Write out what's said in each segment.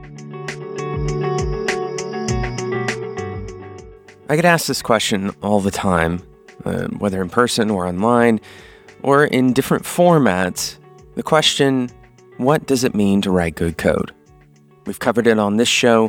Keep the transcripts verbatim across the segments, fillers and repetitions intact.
I get asked this question all the time, uh, whether in person or online, or in different formats. The question, what does it mean to write good code? We've covered it on this show,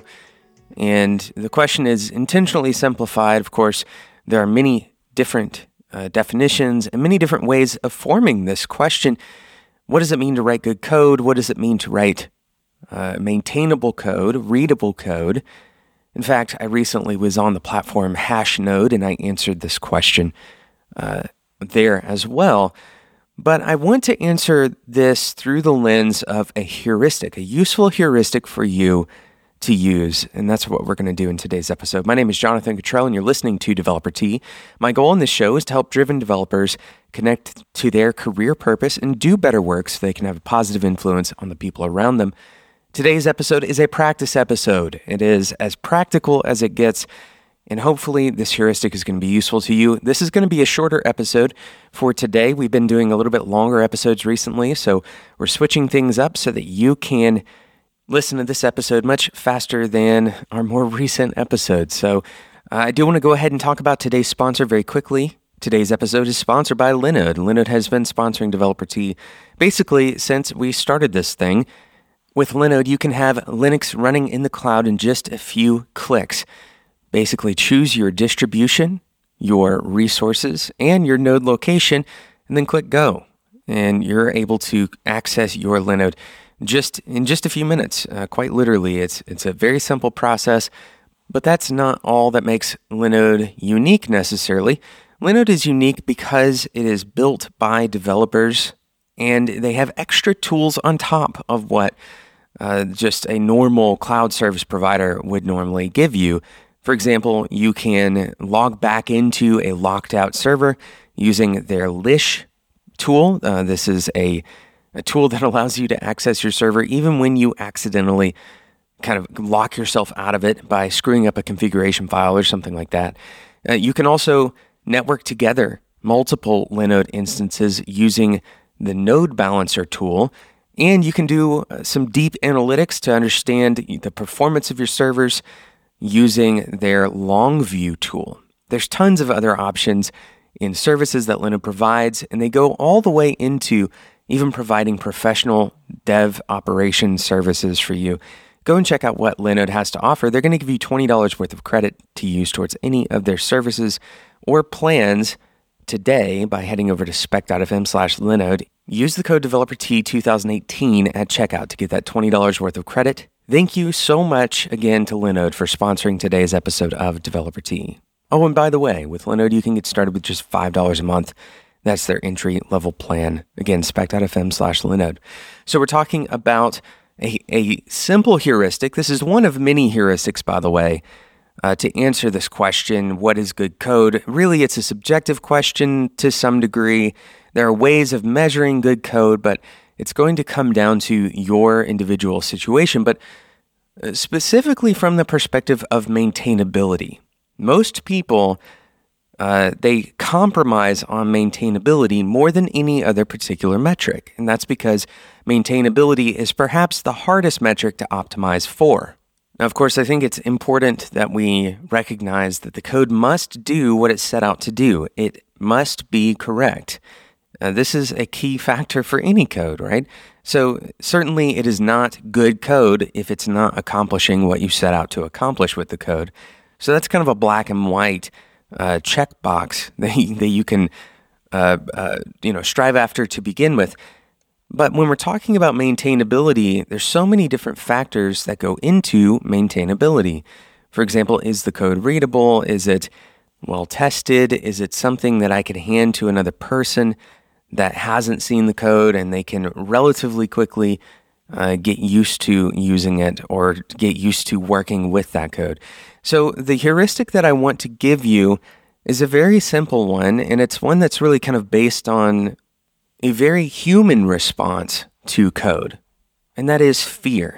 and the question is intentionally simplified. Of course, there are many different uh, definitions and many different ways of forming this question. What does it mean to write good code? What does it mean to write uh, maintainable code, readable code? In fact, I recently was on the platform Hashnode, and I answered this question uh, there as well. But I want to answer this through the lens of a heuristic, a useful heuristic for you to use, and that's what we're going to do in today's episode. My name is Jonathan Cottrell, and you're listening to Developer Tea. My goal in this show is to help driven developers connect to their career purpose and do better work so they can have a positive influence on the people around them. Today's episode is a practice episode. It is as practical as it gets, and hopefully this heuristic is going to be useful to you. This is going to be a shorter episode for today. We've been doing a little bit longer episodes recently, so we're switching things up so that you can listen to this episode much faster than our more recent episodes. So uh, I do want to go ahead and talk about today's sponsor very quickly. Today's episode is sponsored by Linode. Linode has been sponsoring Developer Tea basically since we started this thing. With Linode, you can have Linux running in the cloud in just a few clicks. Basically, choose your distribution, your resources, and your node location, and then click go. And you're able to access your Linode just in just a few minutes. Uh, quite literally, it's it's a very simple process, but that's not all that makes Linode unique necessarily. Linode is unique because it is built by developers, and they have extra tools on top of what Uh, just a normal cloud service provider would normally give you. For example, you can log back into a locked out server using their Lish tool. Uh, this is a, a tool that allows you to access your server even when you accidentally kind of lock yourself out of it by screwing up a configuration file or something like that. Uh, you can also network together multiple Linode instances using the Node Balancer tool. And you can do some deep analytics to understand the performance of your servers using their Longview tool. There's tons of other options in services that Linode provides, and they go all the way into even providing professional dev operation services for you. Go and check out what Linode has to offer. They're going to give you twenty dollars worth of credit to use towards any of their services or plans today by heading over to spec.fm slash Linode. Use the code DeveloperT twenty eighteen at checkout to get that twenty dollars worth of credit. Thank you so much again to Linode for sponsoring today's episode of Developer Tea. Oh, and by the way, with Linode, you can get started with just five dollars a month. That's their entry-level plan. Again, spec.fm slash Linode. So we're talking about a, a simple heuristic. This is one of many heuristics, by the way, uh, to answer this question, what is good code? Really, it's a subjective question to some degree. There are ways of measuring good code, but it's going to come down to your individual situation, but specifically from the perspective of maintainability. Most people, uh, they compromise on maintainability more than any other particular metric, and that's because maintainability is perhaps the hardest metric to optimize for. Now, of course, I think it's important that we recognize that the code must do what it set out to do. It must be correct. Uh, this is a key factor for any code, right? So certainly it is not good code if it's not accomplishing what you set out to accomplish with the code. So that's kind of a black and white uh, checkbox that you, that you can uh, uh, you know strive after to begin with. But when we're talking about maintainability, there's so many different factors that go into maintainability. For example, is the code readable? Is it well tested? Is it something that I could hand to another person that hasn't seen the code and they can relatively quickly uh, get used to using it or get used to working with that code? So the heuristic that I want to give you is a very simple one, and it's one that's really kind of based on a very human response to code, and that is fear.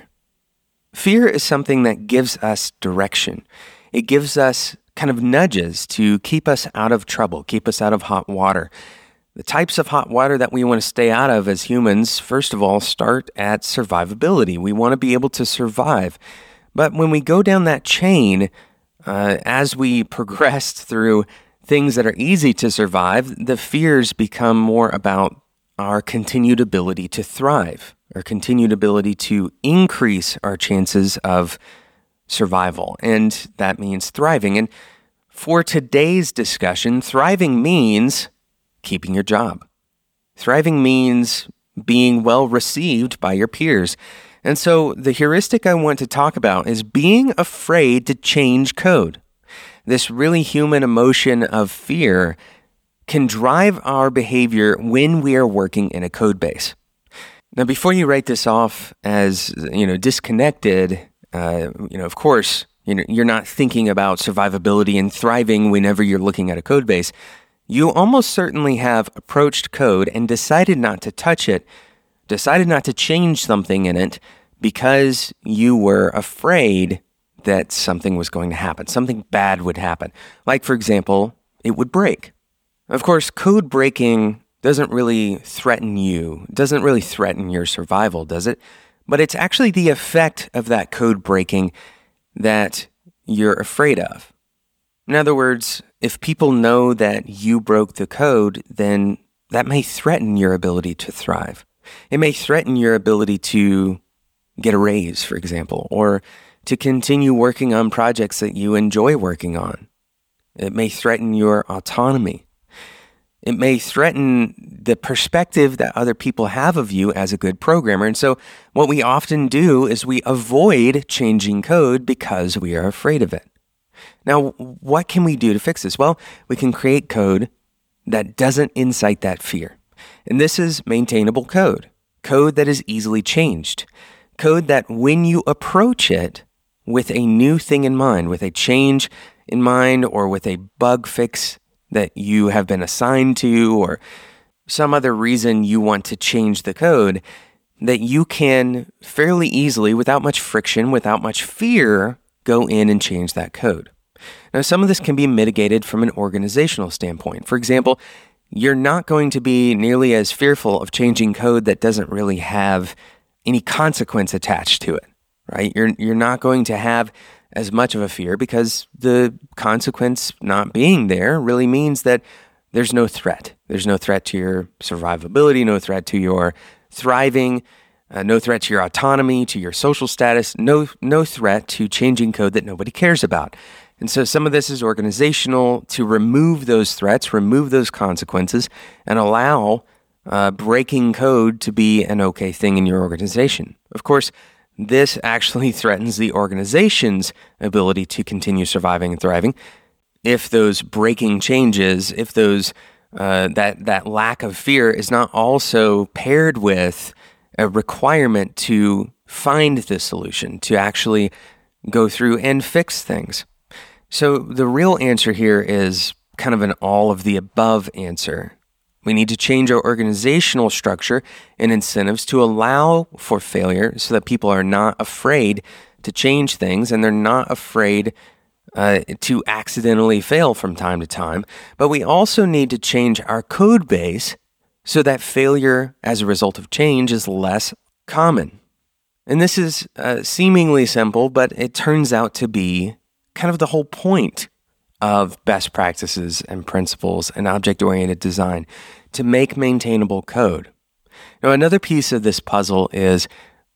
Fear is something that gives us direction. It gives us kind of nudges to keep us out of trouble, keep us out of hot water. The types of hot water that we want to stay out of as humans, first of all, start at survivability. We want to be able to survive. But when we go down that chain, uh, as we progressed through things that are easy to survive, the fears become more about our continued ability to thrive, our continued ability to increase our chances of survival. And that means thriving. And for today's discussion, thriving means keeping your job. Thriving means being well received by your peers. And so the heuristic I want to talk about is being afraid to change code. This really human emotion of fear can drive our behavior when we are working in a code base. Now, before you write this off as, you know, disconnected, uh, you know, of course, you know, you're not thinking about survivability and thriving whenever you're looking at a code base. You almost certainly have approached code and decided not to touch it, decided not to change something in it because you were afraid that something was going to happen, something bad would happen. Like, for example, it would break. Of course, code breaking doesn't really threaten you, doesn't really threaten your survival, does it? But it's actually the effect of that code breaking that you're afraid of. In other words, if people know that you broke the code, then that may threaten your ability to thrive. It may threaten your ability to get a raise, for example, or to continue working on projects that you enjoy working on. It may threaten your autonomy. It may threaten the perspective that other people have of you as a good programmer. And so what we often do is we avoid changing code because we are afraid of it. Now, what can we do to fix this? Well, we can create code that doesn't incite that fear. And this is maintainable code, code that is easily changed, code that when you approach it with a new thing in mind, with a change in mind, or with a bug fix that you have been assigned to, or some other reason you want to change the code, that you can fairly easily, without much friction, without much fear, go in and change that code. Now, some of this can be mitigated from an organizational standpoint. For example, you're not going to be nearly as fearful of changing code that doesn't really have any consequence attached to it, right? You're you're not going to have as much of a fear because the consequence not being there really means that there's no threat. There's no threat to your survivability, no threat to your thriving, uh, no threat to your autonomy, to your social status, no no threat to changing code that nobody cares about. And so some of this is organizational to remove those threats, remove those consequences, and allow uh, breaking code to be an okay thing in your organization. Of course, this actually threatens the organization's ability to continue surviving and thriving if those breaking changes, if those uh, that that lack of fear is not also paired with a requirement to find the solution, to actually go through and fix things. So the real answer here is kind of an all of the above answer. We need to change our organizational structure and incentives to allow for failure so that people are not afraid to change things and they're not afraid uh, to accidentally fail from time to time. But we also need to change our code base so that failure as a result of change is less common. And this is uh, seemingly simple, but it turns out to be kind of the whole point of best practices and principles and object-oriented design to make maintainable code. Now, another piece of this puzzle is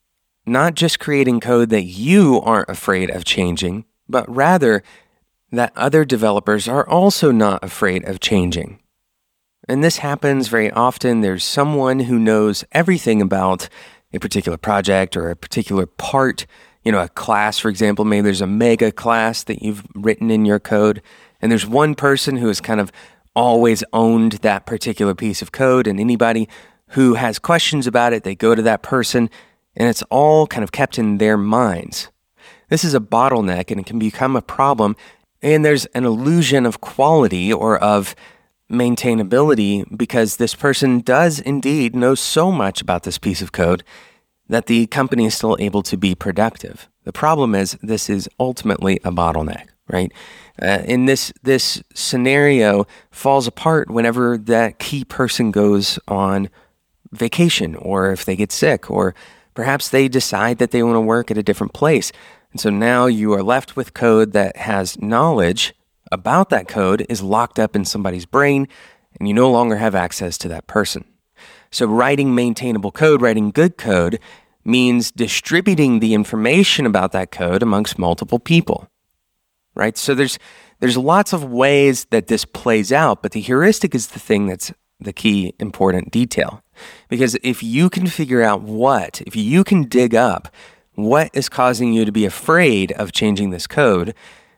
not just creating code that you aren't afraid of changing, but rather that other developers are also not afraid of changing. And this happens very often. There's someone who knows everything about a particular project or a particular part. You know, a class, for example, maybe there's a mega class that you've written in your code, and there's one person who has kind of always owned that particular piece of code, and anybody who has questions about it, they go to that person, and it's all kind of kept in their minds. This is a bottleneck, and it can become a problem, and there's an illusion of quality or of maintainability because this person does indeed know so much about this piece of code that the company is still able to be productive. The problem is this is ultimately a bottleneck, right? Uh, and this this scenario falls apart whenever that key person goes on vacation, or if they get sick, or perhaps they decide that they want to work at a different place. And so now you are left with code that has knowledge about that code is locked up in somebody's brain, and you no longer have access to that person. So writing maintainable code, writing good code, means distributing the information about that code amongst multiple people, right? So there's there's lots of ways that this plays out, but the heuristic is the thing that's the key important detail. Because if you can figure out what, if you can dig up what is causing you to be afraid of changing this code,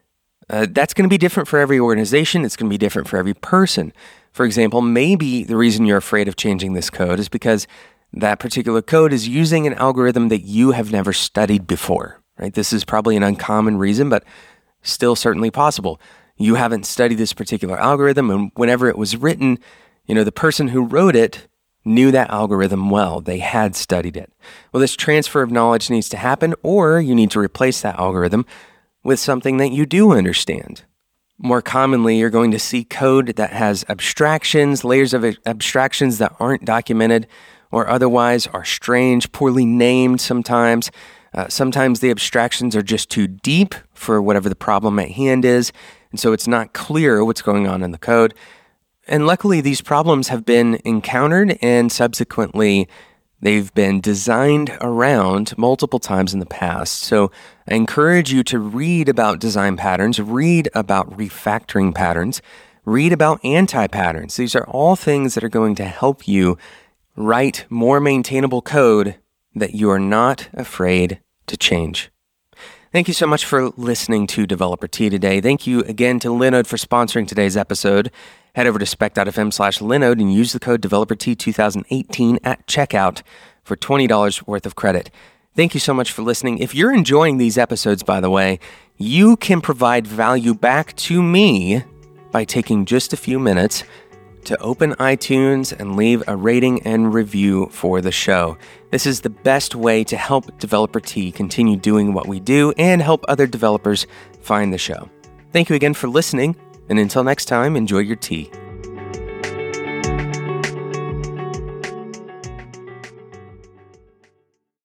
uh, that's going to be different for every organization. It's going to be different for every person. For example, maybe the reason you're afraid of changing this code is because that particular code is using an algorithm that you have never studied before, right? This is probably an uncommon reason, but still certainly possible. You haven't studied this particular algorithm, and whenever it was written, you know, the person who wrote it knew that algorithm well. They had studied it. Well, this transfer of knowledge needs to happen, or you need to replace that algorithm with something that you do understand. More commonly, you're going to see code that has abstractions, layers of abstractions that aren't documented or otherwise are strange, poorly named sometimes. Uh, sometimes the abstractions are just too deep for whatever the problem at hand is, and so it's not clear what's going on in the code. And luckily, these problems have been encountered and subsequently they've been designed around multiple times in the past. So I encourage you to read about design patterns, read about refactoring patterns, read about anti-patterns. These are all things that are going to help you write more maintainable code that you are not afraid to change. Thank you so much for listening to Developer Tea today. Thank you again to Linode for sponsoring today's episode. Head over to spec.fm slash Linode and use the code DeveloperT twenty eighteen at checkout for twenty dollars worth of credit. Thank you so much for listening. If you're enjoying these episodes, by the way, you can provide value back to me by taking just a few minutes to open iTunes and leave a rating and review for the show. This is the best way to help Developer Tea continue doing what we do and help other developers find the show. Thank you again for listening, and until next time, enjoy your tea.